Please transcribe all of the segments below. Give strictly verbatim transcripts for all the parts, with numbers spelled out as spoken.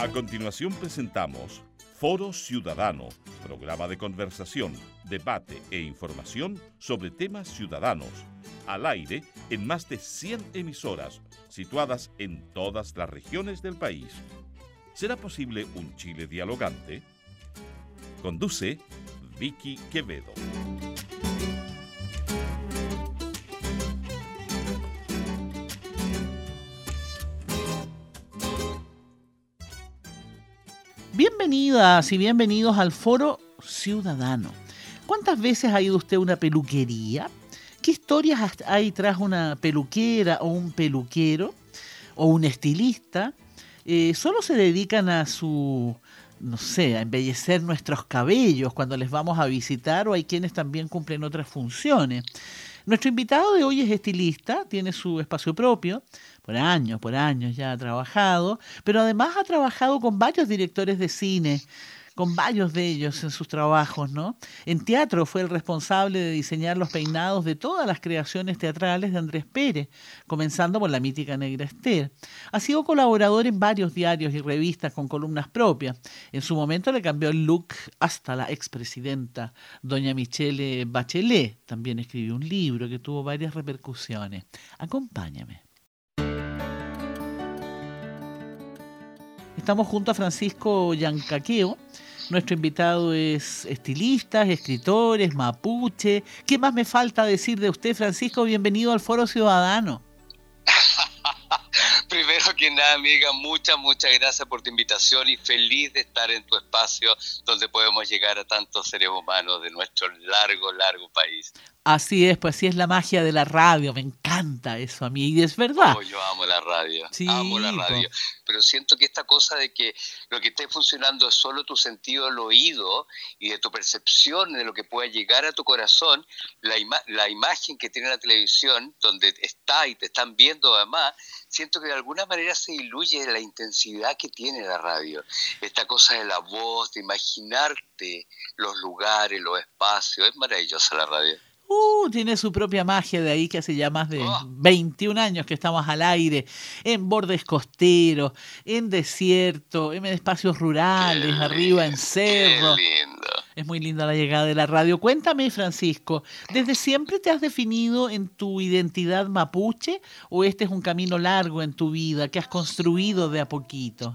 A continuación presentamos Foro Ciudadano, programa de conversación, debate e información sobre temas ciudadanos, al aire en más de cien emisoras, situadas en todas las regiones del país. ¿Será posible un Chile dialogante? Conduce Vicky Quevedo. Bienvenidas y bienvenidos al Foro Ciudadano. ¿Cuántas veces ha ido usted a una peluquería? ¿Qué historias hay tras una peluquera o un peluquero o un estilista? Eh, ¿Solo se dedican a su, no sé, a embellecer nuestros cabellos cuando les vamos a visitar, o hay quienes también cumplen otras funciones? Nuestro invitado de hoy es estilista, tiene su espacio propio, por años, por años ya ha trabajado, pero además ha trabajado con varios directores de cine, con varios de ellos en sus trabajos, ¿no? En teatro fue el responsable de diseñar los peinados de todas las creaciones teatrales de Andrés Pérez, comenzando por la mítica Negra Ester. Ha sido colaborador en varios diarios y revistas con columnas propias. En su momento le cambió el look hasta la expresidenta doña Michelle Bachelet. También escribió un libro que tuvo varias repercusiones. Acompáñame. Estamos junto a Francisco Yancaqueo. Nuestro invitado es estilista, escritor, es mapuche. ¿Qué más me falta decir de usted, Francisco? Bienvenido al Foro Ciudadano. Primero que nada, amiga, muchas, muchas gracias por tu invitación y feliz de estar en tu espacio donde podemos llegar a tantos seres humanos de nuestro largo, largo país. Así es, pues así es la magia de la radio, me encanta eso a mí, y es verdad. Oh, yo amo la radio, sí, amo la radio, po. Pero siento que esta cosa de que lo que esté funcionando es solo tu sentido del oído y de tu percepción de lo que pueda llegar a tu corazón, la, ima- la imagen que tiene la televisión, donde está y te están viendo además, siento que de alguna manera se diluye la intensidad que tiene la radio. Esta cosa de la voz, de imaginarte los lugares, los espacios, es maravillosa la radio. Uh, tiene su propia magia, de ahí que hace ya más de oh. veintiún años que estamos al aire, en bordes costeros, en desierto, en espacios rurales, lindo, arriba en cerros. Qué lindo. Es muy linda la llegada de la radio. Cuéntame, Francisco, ¿desde siempre te has definido en tu identidad mapuche o este es un camino largo en tu vida que has construido de a poquito?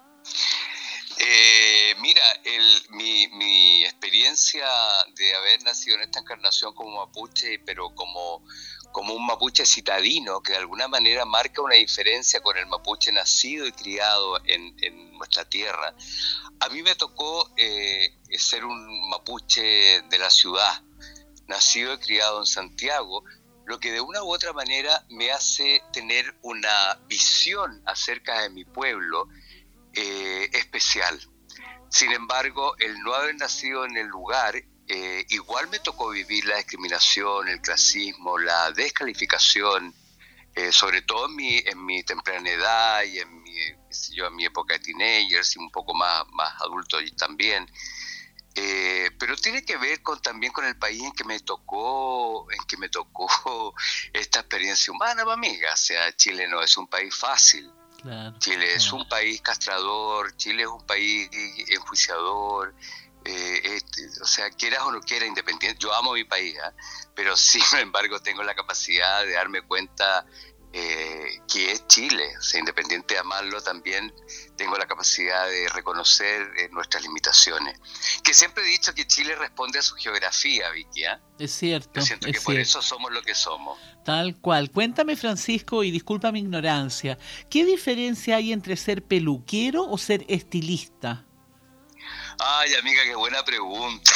Eh, mira, el, mi, mi experiencia de haber nacido en esta encarnación como mapuche, pero como, como un mapuche citadino, que de alguna manera marca una diferencia con el mapuche nacido y criado en, en nuestra tierra. A mí me tocó eh, ser un mapuche de la ciudad, nacido y criado en Santiago, lo que de una u otra manera me hace tener una visión acerca de mi pueblo Eh, especial. Sin embargo, el no haber nacido en el lugar, eh, igual me tocó vivir la discriminación, el clasismo, la descalificación, eh, sobre todo en mi, en mi temprana edad y en mi, qué sé yo, en mi época de teenagers y un poco más, más adulto también. Eh, pero tiene que ver con, también con el país en que me tocó, en que me tocó esta experiencia humana, amiga. O sea, Chile no es un país fácil. Claro, Chile claro. es un país castrador, Chile es un país enjuiciador, eh, este, o sea, quieras o no quieras, independiente, yo amo mi país, ¿eh? Pero sin embargo tengo la capacidad de darme cuenta eh, que es Chile, o sea, independiente de amarlo, también tengo la capacidad de reconocer eh, nuestras limitaciones. Que siempre he dicho que Chile responde a su geografía, Vicky, ¿eh? Es cierto. Yo siento es que por cierto. eso somos lo que somos. Tal cual. Cuéntame, Francisco, y disculpa mi ignorancia, ¿qué diferencia hay entre ser peluquero o ser estilista? Ay, amiga, qué buena pregunta.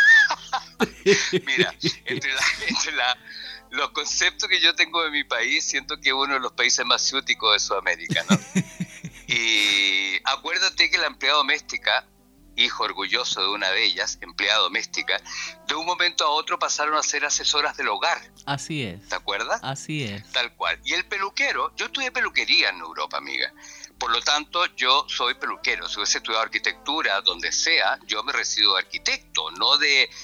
Mira, entre, la, entre la, los conceptos que yo tengo de mi país, siento que es uno de los países más ciúticos de Sudamérica, ¿no? Y acuérdate que la empleada doméstica, hijo orgulloso de una de ellas, empleada doméstica, de un momento a otro pasaron a ser asesoras del hogar. Así es. ¿Te acuerdas? Así es. Tal cual. Y el peluquero, yo estudié peluquería en Europa, amiga. Por lo tanto, yo soy peluquero. Si hubiese estudiado arquitectura, donde sea, yo me recibo de arquitecto, no de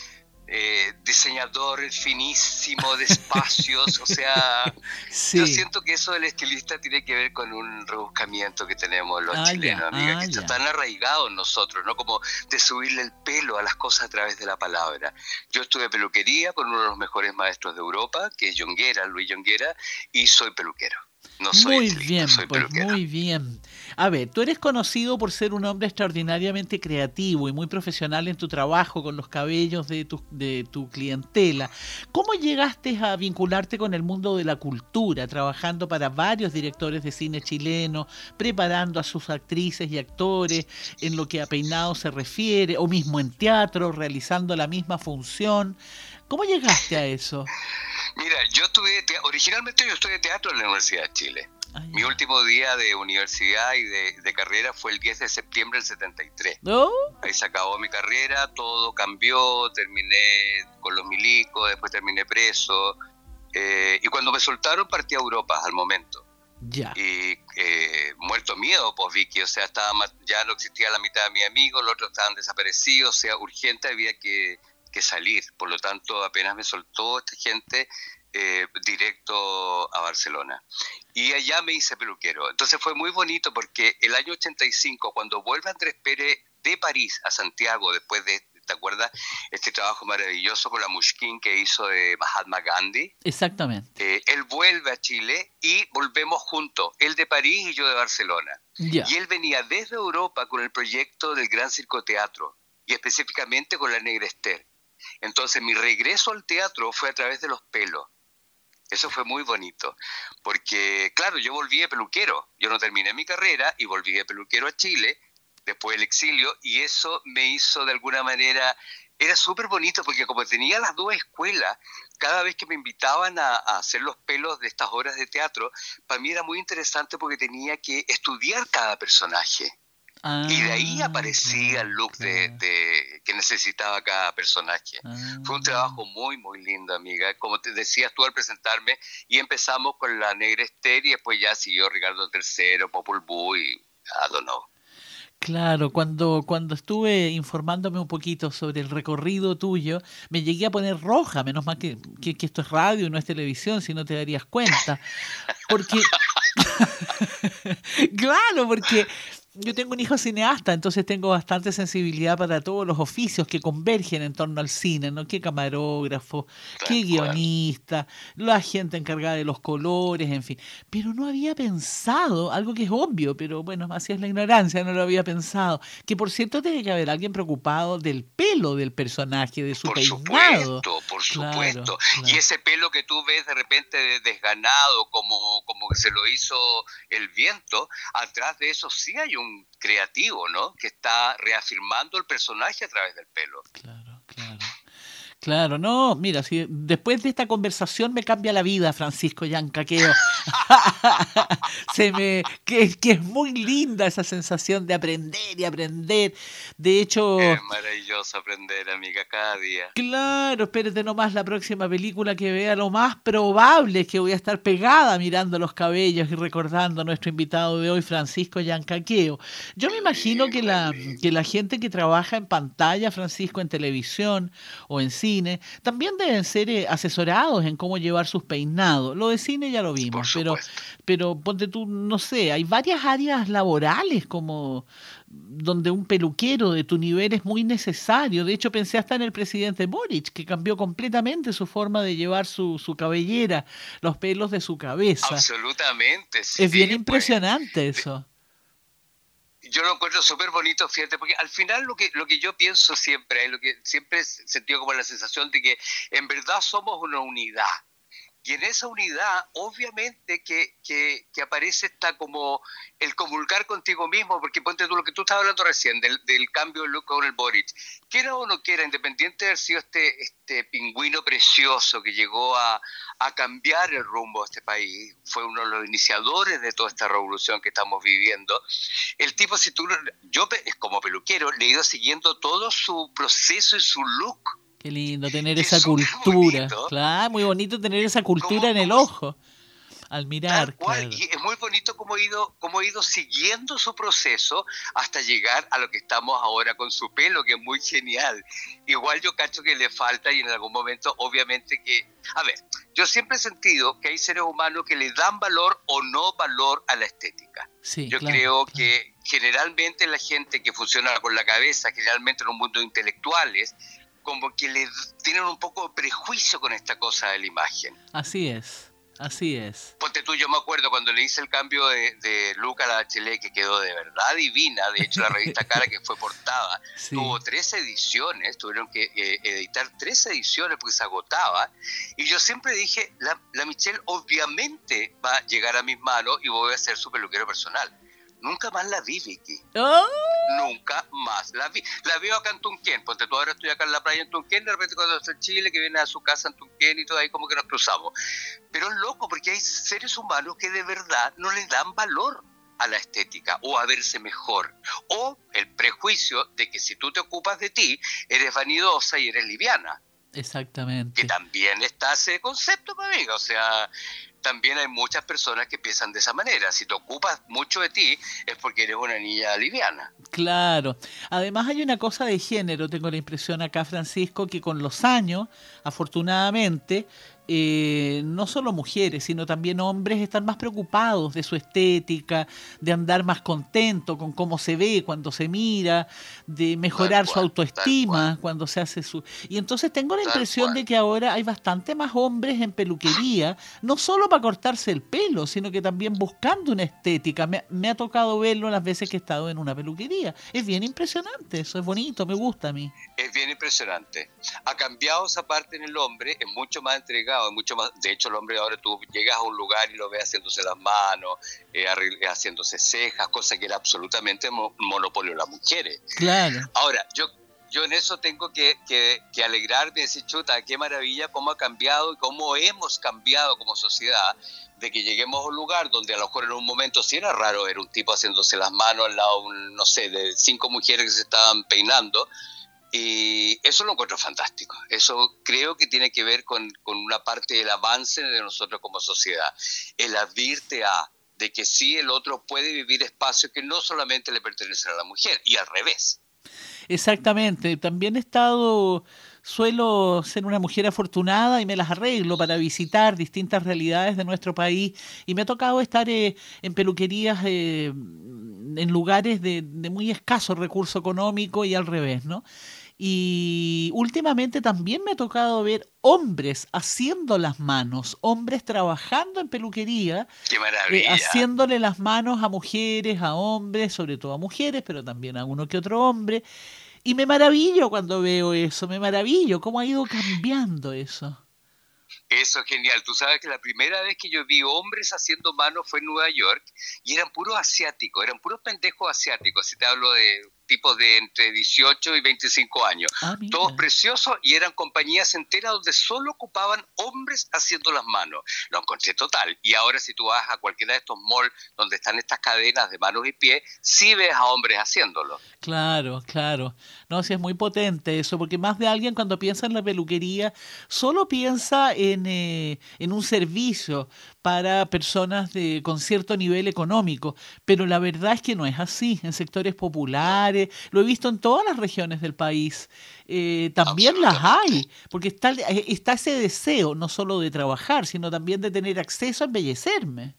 eh, diseñador finísimo de espacios, o sea, Sí. yo siento que eso del estilista tiene que ver con un rebuscamiento que tenemos los Ah, chilenos, ya, amiga, ah, que está ya. tan arraigado en nosotros, ¿no? Como de subirle el pelo a las cosas a través de la palabra. Yo estudié peluquería con uno de los mejores maestros de Europa, que es Jonguera, Luis Jonguera, y soy peluquero. No soy Muy estilista, bien, soy pues peluquero. muy bien. A ver, tú eres conocido por ser un hombre extraordinariamente creativo y muy profesional en tu trabajo con los cabellos de tu, de tu clientela. ¿Cómo llegaste a vincularte con el mundo de la cultura, trabajando para varios directores de cine chileno, preparando a sus actrices y actores en lo que a peinado se refiere, o mismo en teatro, realizando la misma función? ¿Cómo llegaste a eso? Mira, yo estudié, te- originalmente yo estudié teatro en la Universidad de Chile. Ah, Mi ya. último día de universidad y de, de carrera fue el diez de septiembre del setenta y tres. ¿No? Ahí se acabó mi carrera, todo cambió, terminé con los milicos, después terminé preso. eh, y cuando me soltaron partí a Europa al momento. Ya. Y eh, muerto miedo, pues Vicky, o sea, estaba ma- ya no existía la mitad de mis amigos, los otros estaban desaparecidos, o sea, urgente había que, que salir. Por lo tanto, apenas me soltó esta gente, eh, directo a Barcelona. Y allá me hice peluquero. Entonces fue muy bonito porque el año ochenta y cinco, cuando vuelve Andrés Pérez de París a Santiago, después de, ¿te acuerdas? Este trabajo maravilloso con la Mushkin que hizo de Mahatma Gandhi. Exactamente. Eh, él vuelve a Chile y volvemos juntos, él de París y yo de Barcelona. Ya. Y él venía desde Europa con el proyecto del Gran Circo Teatro y específicamente con la Negra Esther. Entonces mi regreso al teatro fue a través de los pelos. Eso fue muy bonito, porque claro, yo volví de peluquero, yo no terminé mi carrera y volví de peluquero a Chile después del exilio, y eso me hizo de alguna manera, era súper bonito porque como tenía las dos escuelas, cada vez que me invitaban a, a hacer los pelos de estas obras de teatro, para mí era muy interesante porque tenía que estudiar cada personaje. Ah, Y de ahí aparecía claro, el look de, claro. de que necesitaba cada personaje. Ah. Fue un trabajo muy, muy lindo, amiga. Como te decías tú al presentarme, y empezamos con la Negra Esther y después ya siguió Ricardo tercero, Popol Vuh y I don't know. Claro, cuando, cuando estuve informándome un poquito sobre el recorrido tuyo, me llegué a poner roja, menos mal que, que, que esto es radio y no es televisión, si no te darías cuenta. Porque, claro, porque yo tengo un hijo cineasta, entonces tengo bastante sensibilidad para todos los oficios que convergen en torno al cine, ¿no? Qué camarógrafo, qué Tal cual. guionista, la gente encargada de los colores, en fin. Pero no había pensado, algo que es obvio, pero bueno, así es la ignorancia, no lo había pensado, que por cierto tiene que haber alguien preocupado del pelo del personaje, de su Por peinado. supuesto, por Claro, supuesto. claro. Y ese pelo que tú ves de repente de- desganado, como, como que se lo hizo el viento, atrás de eso sí hay un creativo, ¿no? Que está reafirmando el personaje a través del pelo. Claro, claro. Claro, no, mira, si después de esta conversación me cambia la vida, Francisco Yancaqueo. Se me, que, que es muy linda esa sensación de aprender y aprender. De hecho, Es maravilloso aprender, amiga, cada día. claro, espérate nomás la próxima película que vea. Lo más probable es que voy a estar pegada mirando los cabellos y recordando a nuestro invitado de hoy, Francisco Yancaqueo. Yo me imagino que la, que la gente que trabaja en pantalla, Francisco, en televisión o en cine, también deben ser eh, asesorados en cómo llevar sus peinados. Lo de cine ya lo Por vimos, pero, supuesto. pero ponte tú, no sé, hay varias áreas laborales como donde un peluquero de tu nivel es muy necesario. De hecho, pensé hasta en el presidente Boric, que cambió completamente su forma de llevar su, su cabellera, los pelos de su cabeza. Absolutamente, sí. Es bien pues. impresionante eso. Yo lo encuentro súper bonito, fíjate, porque al final lo que lo que yo pienso siempre, lo que siempre he sentido como la sensación de que en verdad somos una unidad. Y en esa unidad, obviamente, que, que, que aparece esta como el comulgar contigo mismo, porque ponte tú lo que tú estabas hablando recién, del, del cambio de look con el Boric. Quiera o no quiera, independiente de haber sido este, este pingüino precioso que llegó a, a cambiar el rumbo de este país, fue uno de los iniciadores de toda esta revolución que estamos viviendo. El tipo, si tú, yo como peluquero, le he ido siguiendo todo su proceso y su look. Qué lindo tener Que esa es súper cultura. bonito. Claro, muy bonito tener esa cultura ¿Cómo- en el cómo- ojo. al mirar. Tal cual, Claro. y es muy bonito cómo ha ido, cómo ha ido siguiendo su proceso hasta llegar a lo que estamos ahora con su pelo, que es muy genial. Igual yo cacho que le falta y en algún momento obviamente que... A ver, yo siempre he sentido que hay seres humanos que le dan valor o no valor a la estética. Sí, Yo claro, creo claro. que generalmente la gente que funciona con la cabeza, generalmente en un mundo de intelectuales, como que le tienen un poco de prejuicio con esta cosa de la imagen. Así es, así es. Ponte tú, yo me acuerdo cuando le hice el cambio de, de Luca a la Bachelet, que quedó de verdad divina. De hecho, la revista Cara, que fue portada, Sí. tuvo tres ediciones, tuvieron que eh, editar tres ediciones porque se agotaba. Y yo siempre dije, la, la Michelle obviamente va a llegar a mis manos y voy a ser su peluquero personal. Nunca más la vi, Vicky. ¡Oh! Nunca más la vi. La veo acá en Tunquén, porque tú ahora estoy acá en la playa en Tunquén, de repente cuando estoy en Chile, que viene a su casa en Tunquén y todo, ahí como que nos cruzamos. Pero es loco, porque hay seres humanos que de verdad no le dan valor a la estética o a verse mejor. O el prejuicio de que si tú te ocupas de ti, eres vanidosa y eres liviana. Exactamente. Que también está ese concepto, pues, amiga. O sea, también hay muchas personas que piensan de esa manera. Si te ocupas mucho de ti, es porque eres una niña liviana. Claro. Además hay una cosa de género, tengo la impresión acá, Francisco, que con los años, afortunadamente, eh, no solo mujeres, sino también hombres están más preocupados de su estética, de andar más contento con cómo se ve cuando se mira, de mejorar Tal su cual, autoestima tal cuando se hace su... Y entonces tengo la Tal impresión cual. de que ahora hay bastante más hombres en peluquería, no solo para cortarse el pelo, sino que también buscando una estética. Me, me ha tocado verlo las veces que he estado en una peluquería. Es bien impresionante, eso es bonito, me gusta a mí. Es bien impresionante. Ha cambiado esa parte en el hombre, es mucho más entregado, es mucho más. De hecho, el hombre ahora tú llegas a un lugar y lo ves haciéndose las manos, eh, arregl- haciéndose cejas, cosa que era absolutamente mo- monopolio de las mujeres. Claro. Ahora, yo, yo en eso tengo que, que, que alegrarme y decir, chuta, qué maravilla cómo ha cambiado y cómo hemos cambiado como sociedad, de que lleguemos a un lugar donde a lo mejor en un momento sí era raro ver un tipo haciéndose las manos al lado, un, no sé, de cinco mujeres que se estaban peinando. Y eso lo encuentro fantástico. Eso creo que tiene que ver con, con una parte del avance de nosotros como sociedad. El abrirte a de que sí el otro puede vivir espacios que no solamente le pertenecen a la mujer, y al revés. Exactamente. También he estado, suelo ser una mujer afortunada y me las arreglo para visitar distintas realidades de nuestro país. Y me ha tocado estar eh, en peluquerías, eh, en lugares de, de muy escaso recurso económico y al revés, ¿no? Y últimamente también me ha tocado ver hombres haciendo las manos, hombres trabajando en peluquería, ¡Qué eh, maravilla! haciéndole las manos a mujeres, a hombres, sobre todo a mujeres, pero también a uno que otro hombre. Y me maravillo cuando veo eso, me maravillo, cómo ha ido cambiando eso. Eso es genial. Tú sabes que la primera vez que yo vi hombres haciendo manos fue en Nueva York y eran puros asiáticos, eran puros pendejos asiáticos. Si te hablo de tipos de entre dieciocho y veinticinco años. Ah, mira. Todos preciosos y eran compañías enteras donde solo ocupaban hombres haciendo las manos. Lo encontré total. Y ahora si tú vas a cualquiera de estos malls donde están estas cadenas de manos y pies, sí ves a hombres haciéndolo. Claro, claro. No, sí es muy potente eso, porque más de alguien cuando piensa en la peluquería solo piensa en, eh, en un servicio para personas de, con cierto nivel económico, pero la verdad es que no es así. En sectores populares, lo he visto en todas las regiones del país, eh, también las hay, porque está, eh, está ese deseo no solo de trabajar, sino también de tener acceso a embellecerme.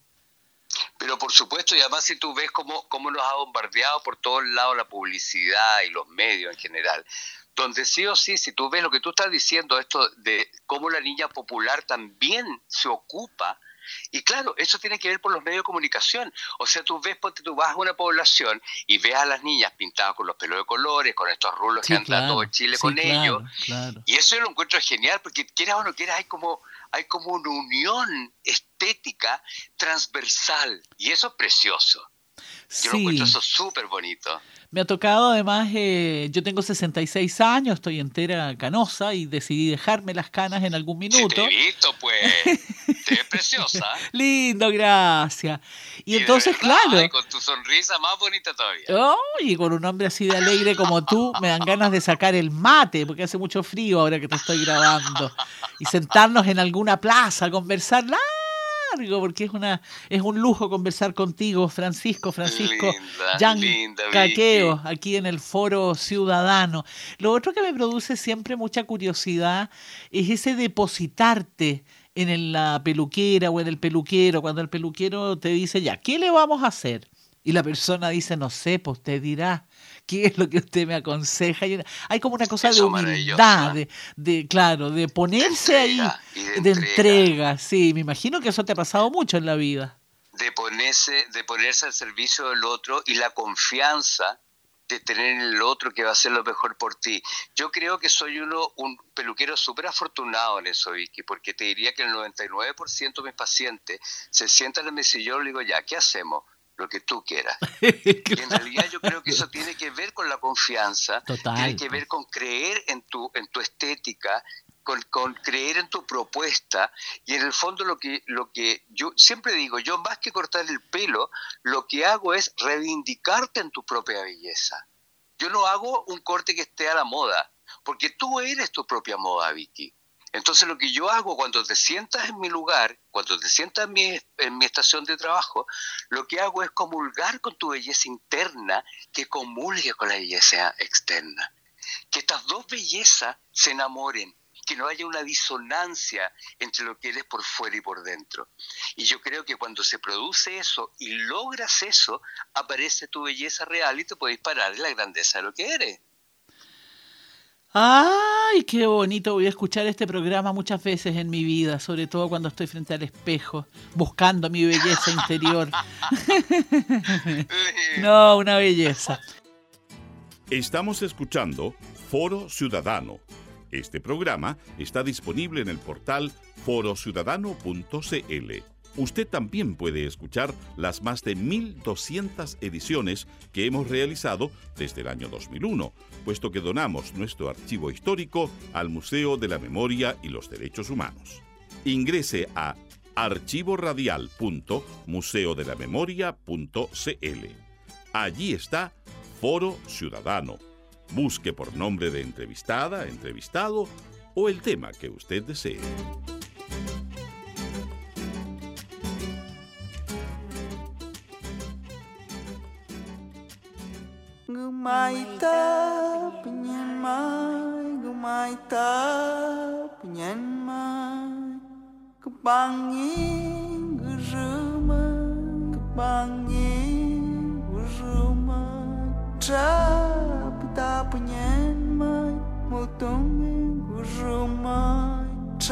Pero por supuesto, y además si tú ves cómo, cómo nos ha bombardeado por todos lados la publicidad y los medios en general, donde sí o sí, si tú ves lo que tú estás diciendo, esto de cómo la niña popular también se ocupa, y claro, eso tiene que ver por los medios de comunicación. O sea, tú ves, ponte, tú vas a una población y ves a las niñas pintadas con los pelos de colores, con estos rulos Sí, que andan claro, todo Chile sí, con claro, ellos, claro. y eso yo lo encuentro genial, porque quieras o no quieras, hay como, hay como una unión estética transversal, y eso es precioso. Yo lo Sí. encuentro eso súper bonito. Me ha tocado además, eh, yo tengo sesenta y seis años, estoy entera canosa y decidí dejarme las canas en algún Si minuto. te he visto, pues, te ves preciosa. Lindo, gracias. Y, Y de entonces, verdad, claro, y con tu sonrisa más bonita todavía. oh, y con un hombre así de alegre como tú, me dan ganas de sacar el mate, porque hace mucho frío ahora que te estoy grabando, y sentarnos en alguna plaza a conversar largo, porque es una es un lujo conversar contigo, Francisco, Francisco linda, Yancaqueo, aquí en el Foro Ciudadano. Lo otro que me produce siempre mucha curiosidad es ese depositarte en la peluquera o en el peluquero, cuando el peluquero te dice, ya, ¿qué le vamos a hacer? Y la persona dice, no sé, pues usted dirá, ¿qué es lo que usted me aconseja? Y hay como una cosa Eso de humildad, de, de, claro, de ponerse de ahí, y de, de entrega. entrega. Sí, me imagino que eso te ha pasado mucho en la vida. De ponerse, de ponerse al servicio del otro y la confianza de tener en el otro que va a hacer lo mejor por ti. Yo creo que soy uno un peluquero súper afortunado en eso, Vicky, porque te diría que el noventa y nueve por ciento de mis pacientes se sientan en mi sillón y le digo, ya, ¿qué hacemos? Lo que tú quieras. Claro. Y en realidad yo creo que eso tiene que ver con la confianza, Total. Tiene que ver con creer en tu, en tu estética, con, con creer en tu propuesta, y en el fondo lo que, lo que yo siempre digo, yo más que cortar el pelo, lo que hago es reivindicarte en tu propia belleza. Yo no hago un corte que esté a la moda, porque tú eres tu propia moda, Vicky. Entonces lo que yo hago cuando te sientas en mi lugar, cuando te sientas en mi, en mi estación de trabajo, lo que hago es comulgar con tu belleza interna que comulgue con la belleza externa. Que estas dos bellezas se enamoren, que no haya una disonancia entre lo que eres por fuera y por dentro. Y yo creo que cuando se produce eso y logras eso, aparece tu belleza real y te puedes parar en la grandeza de lo que eres. ¡Ay, qué bonito! Voy a escuchar este programa muchas veces en mi vida, sobre todo cuando estoy frente al espejo, buscando mi belleza interior. No, una belleza. Estamos escuchando Foro Ciudadano. Este programa está disponible en el portal foro ciudadano punto c l. Usted también puede escuchar las más de mil doscientas ediciones que hemos realizado desde el año dos mil uno, puesto que donamos nuestro archivo histórico al Museo de la Memoria y los Derechos Humanos. Ingrese a archivo radial punto museo de la memoria punto c l. Allí está Foro Ciudadano. Busque por nombre de entrevistada, entrevistado o el tema que usted desee. Gumaita penyanmai, gumaita penyanmai, kepangin gerumai, kepangin gerumai, trapita penyanmai, mutungin gerumai,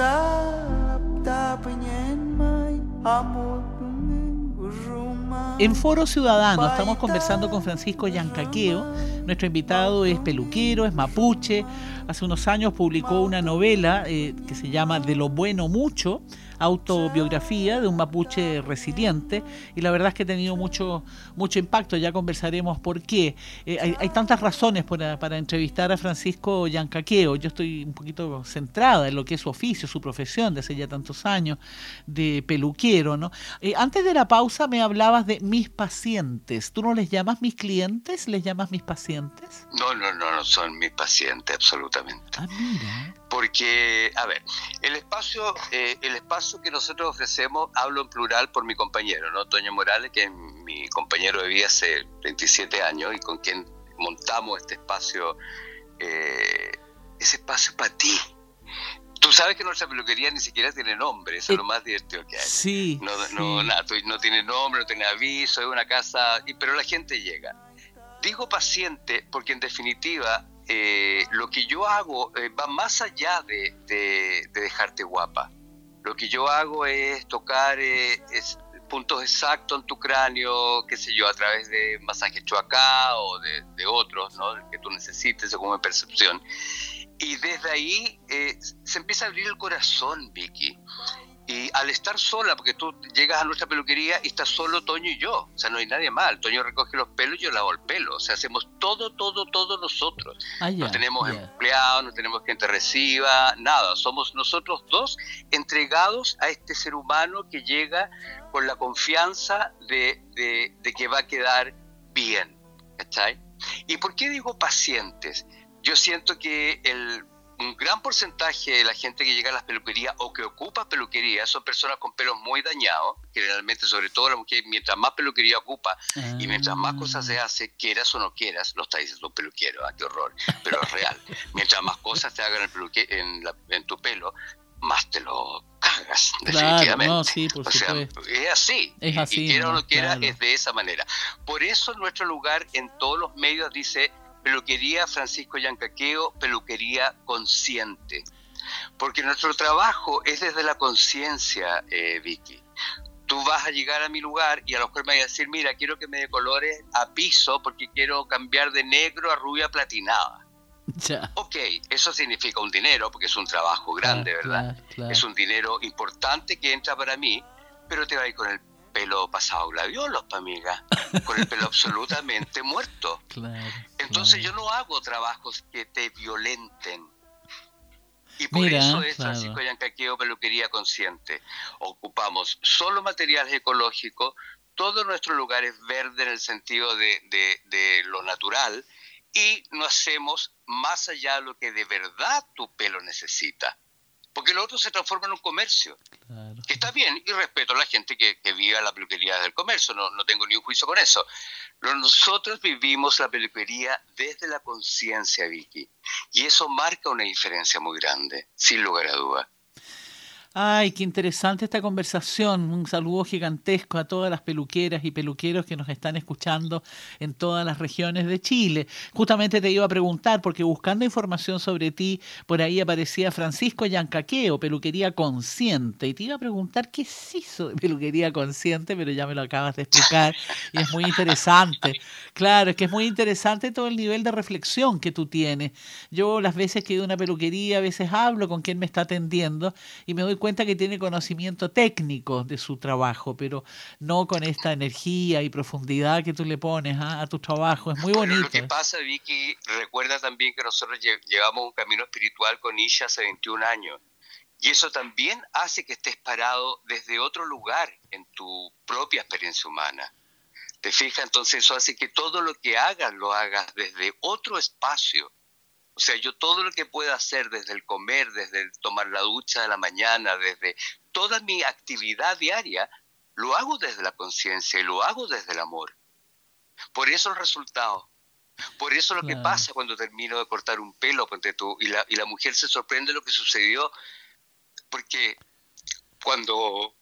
trapita penyanmai, amutungin gerumai. En Foro Ciudadano estamos conversando con Francisco Yancaqueo. Nuestro invitado es peluquero, es mapuche. Hace unos años publicó una novela eh, que se llama De lo bueno mucho, autobiografía de un mapuche resiliente, y la verdad es que ha tenido mucho, mucho impacto. Ya conversaremos por qué. Eh, hay, hay tantas razones para, para entrevistar a Francisco Yancaqueo. Yo estoy un poquito centrada en lo que es su oficio, su profesión de hace ya tantos años de peluquero, ¿no? Eh, antes de la pausa me hablabas de mis pacientes. ¿Tú no les llamas mis clientes? ¿Les llamas mis pacientes? No, no, no, no son mis pacientes, absolutamente. Ah, mira. Porque, a ver, el espacio, eh, el espacio que nosotros ofrecemos, hablo en plural por mi compañero, ¿no? Toño Morales, que es mi compañero de vida hace veintisiete años y con quien montamos este espacio, eh, ese espacio para ti. Tú sabes que nuestra peluquería ni siquiera tiene nombre, eso eh, es lo más divertido que hay. Sí. No, sí. no, nada, no tiene nombre, no tiene aviso, es una casa, pero la gente llega. Digo paciente porque en definitiva eh, lo que yo hago eh, va más allá de, de, de dejarte guapa. Lo que yo hago es tocar eh, es puntos exactos en tu cráneo, qué sé yo, a través de masajes Choacá o de, de otros, ¿no? Que tú necesites según mi percepción. Y desde ahí eh, se empieza a abrir el corazón, Vicky. Y al estar sola, porque tú llegas a nuestra peluquería y estás solo Toño y yo, o sea, no hay nadie más. Toño recoge los pelos y yo lavo el pelo, o sea, hacemos todo, todo, todo nosotros. Ah, yeah, no tenemos yeah. empleados, no tenemos quien te reciba, nada. Somos nosotros dos entregados a este ser humano que llega con la confianza de, de, de que va a quedar bien, ¿cachai? ¿Y por qué digo pacientes? Yo siento que el, un gran porcentaje de la gente que llega a las peluquerías o que ocupa peluquerías son personas con pelos muy dañados, generalmente, sobre todo la mujer, mientras más peluquería ocupa Ah. y mientras más cosas se hace, quieras o no quieras, lo está diciendo un peluquero, ¿ah? Qué horror, pero es real. Mientras más cosas te hagan el peluque- en, la- en tu pelo, más te lo cagas, Claro, definitivamente. no, sí, por O sea, supuesto. es así. Es Y- así, Y quiera o ¿no? no quiera, Claro. es de esa manera. Por eso nuestro lugar en todos los medios dice Peluquería Francisco Yancaqueo, peluquería consciente. Porque nuestro trabajo es desde la conciencia, eh, Vicky. Tú vas a llegar a mi lugar y a lo mejor me vas a decir, mira, quiero que me dé colores a piso porque quiero cambiar de negro a rubia platinada. Ya. Ok, eso significa un dinero porque es un trabajo grande, Claro, ¿verdad? claro, claro. Es un dinero importante que entra para mí, pero te va a ir con el pelo pasado glaviolos, pa' amiga, con el pelo absolutamente muerto. Claro, Entonces claro. yo no hago trabajos que te violenten. Y por Mira, eso es claro. Francisco Yancaqueo Peluquería Consciente. Ocupamos solo materiales ecológicos, todo nuestro lugar es verde en el sentido de, de, de lo natural, y no hacemos más allá de lo que de verdad tu pelo necesita. Porque lo otro se transforma en un comercio, Claro. que está bien, y respeto a la gente que, que vive la peluquería del comercio, no, no tengo ni un juicio con eso. Pero nosotros vivimos la peluquería desde la conciencia, Vicky, y eso marca una diferencia muy grande, sin lugar a duda. Ay, qué interesante esta conversación. Un saludo gigantesco a todas las peluqueras y peluqueros que nos están escuchando en todas las regiones de Chile. Justamente te iba a preguntar, porque buscando información sobre ti, por ahí aparecía Francisco Yancaqueo, Peluquería Consciente. Y te iba a preguntar qué es eso de Peluquería Consciente, pero ya me lo acabas de explicar y es muy interesante. Claro, es que es muy interesante todo el nivel de reflexión que tú tienes. Yo las veces que he ido a una peluquería, a veces hablo con quien me está atendiendo y me doy cuenta que tiene conocimiento técnico de su trabajo, pero no con esta energía y profundidad que tú le pones ¿ah? a tu trabajo. Es muy Bueno, bonito. lo que pasa, Vicky, recuerda también que nosotros lle- llevamos un camino espiritual con Isha hace veintiún años. Y eso también hace que estés parado desde otro lugar en tu propia experiencia humana. ¿Te fijas? Entonces eso hace que todo lo que hagas lo hagas desde otro espacio. O sea, yo todo lo que pueda hacer desde el comer, desde el tomar la ducha de la mañana, desde toda mi actividad diaria, lo hago desde la conciencia y lo hago desde el amor. Por eso el resultado. Por eso lo Claro. que pasa cuando termino de cortar un pelo, ponte tú, y la, y la mujer se sorprende de lo que sucedió, porque cuando...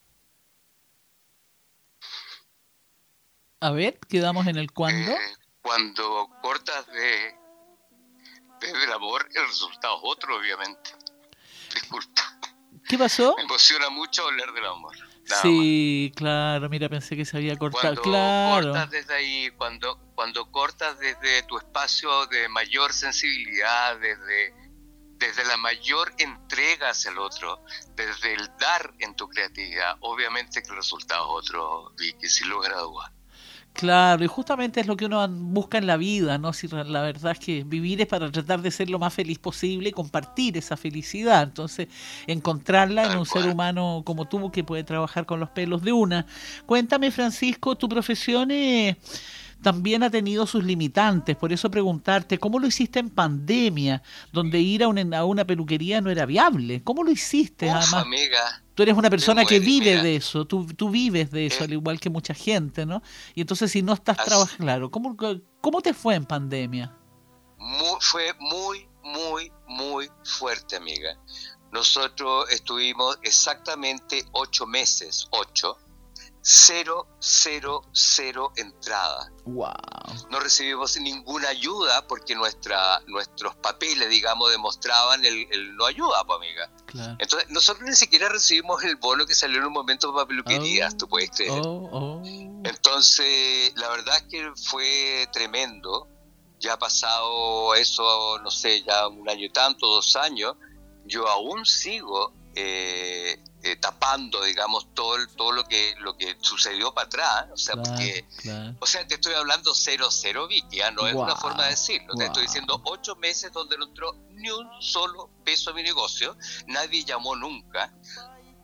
A ver, quedamos en el cuándo. eh, cuando cortas de desde el amor, el resultado es otro, obviamente. Disculpa. ¿Qué pasó? Me emociona mucho hablar del amor. Nada Sí, claro, mira, pensé que se había más. cortado. Cuando Claro. cortas desde ahí, cuando, cuando cortas desde tu espacio de mayor sensibilidad, desde, desde la mayor entrega hacia el otro, desde el dar en tu creatividad, obviamente que el resultado es otro, Vicky, sin lugar a dudas. Claro, y justamente es lo que uno busca en la vida, ¿no? Si la la verdad es que vivir es para tratar de ser lo más feliz posible y compartir esa felicidad. Entonces, encontrarla en Tal un ser cual. humano como tú que puede trabajar con los pelos de una. Cuéntame, Francisco, tu profesión eh, también ha tenido sus limitantes. Por eso preguntarte, ¿cómo lo hiciste en pandemia, donde ir a una, a una peluquería no era viable? ¿Cómo lo hiciste? Uf, Además, amiga, tú eres una persona que bueno, vive mira. de eso, tú, tú vives de eso, Eh. al igual que mucha gente, ¿no? Y entonces si no estás Así- trabajando, claro, ¿cómo, ¿cómo te fue en pandemia? Mu- fue muy, muy, muy fuerte, amiga. Nosotros estuvimos exactamente ocho meses, ocho, cero, cero, cero entrada. Wow. No recibimos ninguna ayuda porque nuestra, nuestros papeles, digamos, demostraban el, el no ayuda, pues, amiga. Claro. Entonces, nosotros ni siquiera recibimos el bono que salió en un momento para peluquerías, Oh, tú puedes creer. Oh, oh. Entonces, la verdad es que fue tremendo. Ya ha pasado eso, no sé, ya un año y tanto, dos años. Yo aún sigo eh, eh, tapando, digamos, todo el- todo lo que lo que sucedió para atrás. O sea, Claro, porque, claro. o sea, te estoy hablando cero cero, Vicky, ¿ah? No es una Guau, forma de decirlo. Te estoy guau. diciendo ocho meses donde no entró ni un solo peso a mi negocio. Nadie llamó nunca.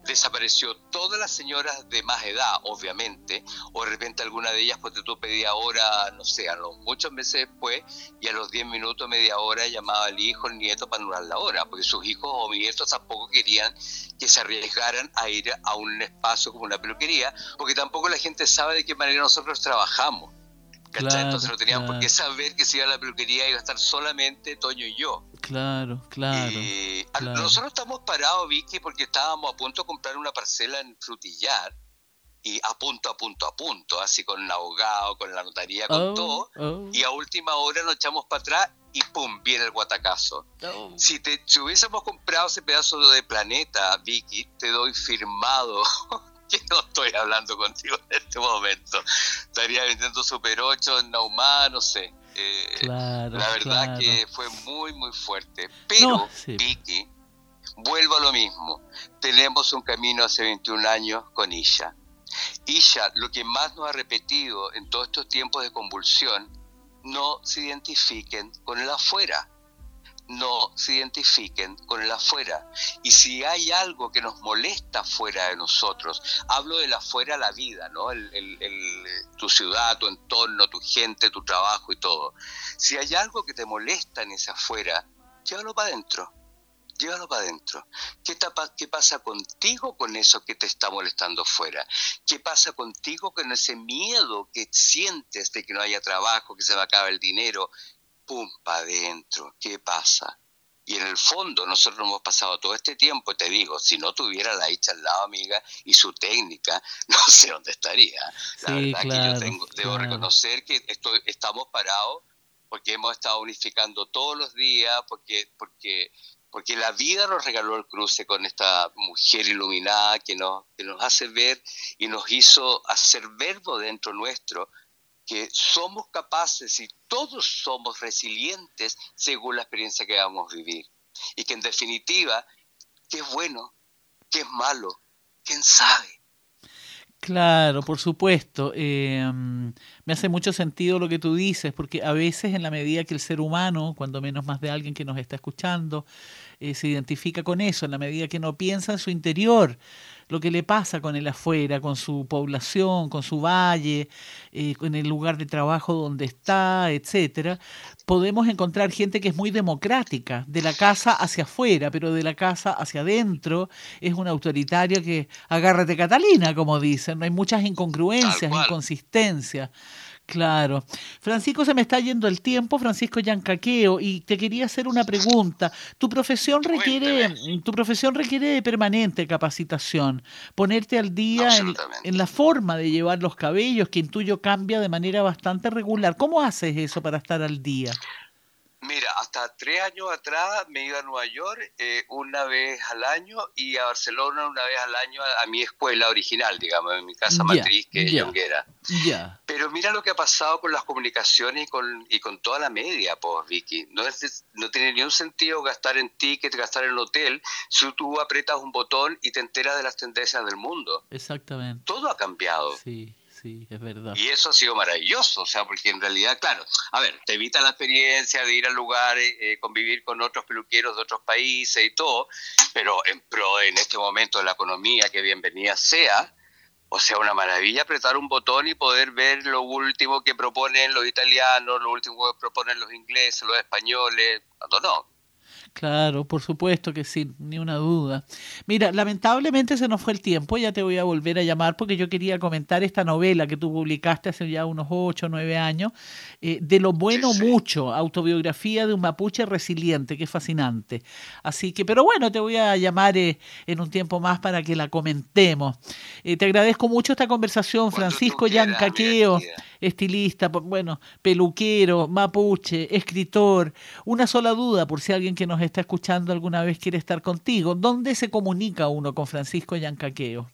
desapareció todas las señoras de más edad, obviamente, o de repente alguna de ellas, porque tú pedías hora, no sé, a los muchos meses después, y a los diez minutos, media hora, llamaba al hijo, el nieto para anular la hora, porque sus hijos o nietos tampoco querían que se arriesgaran a ir a un espacio como una peluquería, porque tampoco la gente sabe de qué manera nosotros trabajamos. Claro, Entonces no tenían claro. por qué saber que si iba a la peluquería iba a estar solamente Toño y yo. Claro, claro, Y a- claro. nosotros estamos parados, Vicky, porque estábamos a punto de comprar una parcela en Frutillar, y a punto, a punto, a punto, así con el abogado, con la notaría, con Oh, todo, oh, y a última hora nos echamos para atrás y ¡pum!, viene el guatacazo. oh. Si, te, si hubiésemos comprado ese pedazo de planeta, Vicky, te doy firmado que no estoy hablando contigo en este momento. Estaría vendiendo Super ocho en Naumá, no sé. Eh, Claro, la verdad claro. que fue muy, muy fuerte. Pero, No, sí. Vicky, vuelvo a lo mismo. Tenemos un camino hace veintiún años con Isha. Isha, lo que más nos ha repetido en todos estos tiempos de convulsión, no se identifiquen con el afuera. No se identifiquen con el afuera. Y si hay algo que nos molesta fuera de nosotros, hablo del afuera, la vida, ¿no? El, el, el, tu ciudad, tu entorno, tu gente, tu trabajo y todo. Si hay algo que te molesta en ese afuera, llévalo para adentro. Llévalo para adentro. ¿Qué, tapa, ¿Qué pasa contigo con eso que te está molestando fuera? ¿Qué pasa contigo con ese miedo que sientes de que no haya trabajo, que se va a acabar el dinero? ¡Pum! Para adentro. ¿Qué pasa? Y en el fondo nosotros hemos pasado todo este tiempo, te digo, si no tuviera la Isha al lado, amiga, y su técnica, no sé dónde estaría. La Sí, verdad claro, que yo tengo, debo claro. reconocer que estoy, estamos parados porque hemos estado unificando todos los días, porque... porque porque la vida nos regaló el cruce con esta mujer iluminada que nos, que nos hace ver y nos hizo hacer verbo dentro nuestro, que somos capaces y todos somos resilientes según la experiencia que vamos a vivir. Y que en definitiva, qué es bueno, qué es malo, quién sabe. Claro, por supuesto. Eh, me hace mucho sentido lo que tú dices, porque a veces en la medida que el ser humano, cuando menos más de alguien que nos está escuchando, eh, se identifica con eso, en la medida que no piensa en su interior, lo que le pasa con el afuera, con su población, con su valle, eh, con el lugar de trabajo donde está, etcétera, podemos encontrar gente que es muy democrática, de la casa hacia afuera, pero de la casa hacia adentro es un autoritario que agárrate Catalina, como dicen, no hay muchas incongruencias, Tal cual. inconsistencias. Claro. Francisco, se me está yendo el tiempo, Francisco Yancaqueo, y te quería hacer una pregunta. Tu profesión requiere, Cuénteme. tu profesión requiere de permanente capacitación, ponerte al día en, Absolutamente. en la forma de llevar los cabellos, que intuyo cambia de manera bastante regular. ¿Cómo haces eso para estar al día? Mira, hasta tres años atrás me iba a Nueva York eh, una vez al año y a Barcelona una vez al año a, a mi escuela original, digamos, en mi casa Ya, matriz, que es ya. Yonguera. Ya. Pero mira lo que ha pasado con las comunicaciones y con, y con toda la media, pues, Vicky. No, es, no tiene ni un sentido gastar en tickets, gastar en hotel, si tú apretas un botón y te enteras de las tendencias del mundo. Exactamente. Todo ha cambiado. Sí, sí, es verdad. Y eso ha sido maravilloso, o sea, porque en realidad, claro, a ver, te evita la experiencia de ir al lugar, eh, convivir con otros peluqueros de otros países y todo, pero en pro en este momento de la economía, que bienvenida sea, o sea, una maravilla apretar un botón y poder ver lo último que proponen los italianos, lo último que proponen los ingleses, los españoles, no, no. Claro, por supuesto que sí, ni una duda. Mira, lamentablemente se nos fue el tiempo, ya te voy a volver a llamar porque yo quería comentar esta novela que tú publicaste hace ya unos ocho o nueve años, eh, de lo bueno Sí, sí. mucho, autobiografía de un mapuche resiliente, que es fascinante. Así que, pero bueno, te voy a llamar eh, en un tiempo más para que la comentemos. Eh, te agradezco mucho esta conversación, Cuando Francisco tú quieras, Yancaqueo, amiga querida. estilista, po- bueno, peluquero, mapuche, escritor. Una sola duda, por si alguien que nos está escuchando alguna vez quiere estar contigo. ¿Dónde se comunica uno con Francisco Yancaqueo?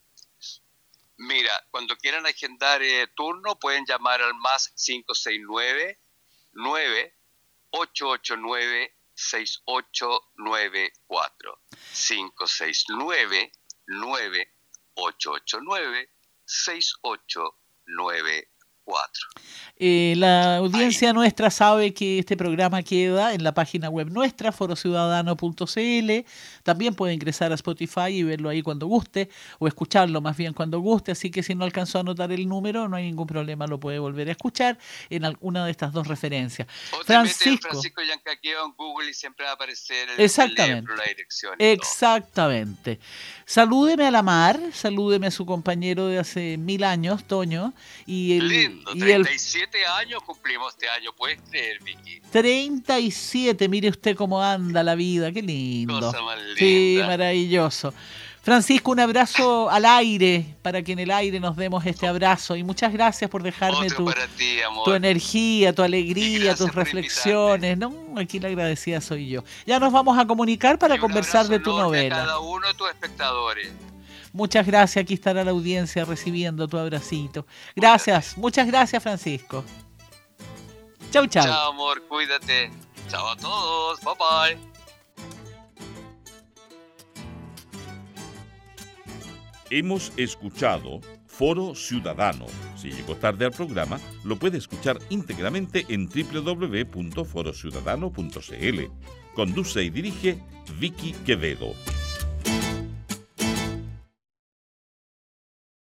Mira, cuando quieran agendar eh, turno, pueden llamar al más cinco seis nueve, nueve ocho ocho nueve, seis ocho nueve cuatro. cinco seis nueve, nueve ocho ocho nueve, seis ocho nueve cuatro. Eh, la audiencia Ahí. nuestra sabe que este programa queda en la página web nuestra, foro ciudadano punto c l. También puede ingresar a Spotify y verlo ahí cuando guste, o escucharlo más bien cuando guste. Así que si no alcanzó a anotar el número, no hay ningún problema, lo puede volver a escuchar en alguna de estas dos referencias. O Francisco, Francisco Yancaqueo en Google y siempre va a aparecer el Exactamente. la dirección. Exactamente. Todo. Salúdeme a la Mar, salúdeme a su compañero de hace mil años, Toño. Y el, Lindo, y treinta y siete el... años cumplimos este año, ¿puedes creer, Vicky? treinta y siete, mire usted cómo anda la vida, qué lindo. Cosa más linda. Sí, maravilloso. Francisco, un abrazo al aire, para que en el aire nos demos este abrazo. Y muchas gracias por dejarme tu, ti, tu energía, tu alegría, tus reflexiones. No, aquí la agradecida soy yo. Ya nos vamos a comunicar para conversar de tu novela. A cada uno de tus espectadores. Muchas gracias, aquí estará la audiencia recibiendo tu abracito. Gracias, cuídate. Muchas gracias, Francisco. Chau, chau. Chao, amor, cuídate. Chao a todos, bye bye. Hemos escuchado Foro Ciudadano. Si llegó tarde al programa, lo puede escuchar íntegramente en doble u doble u doble u punto foro ciudadano punto c l. Conduce y dirige Vicky Quevedo.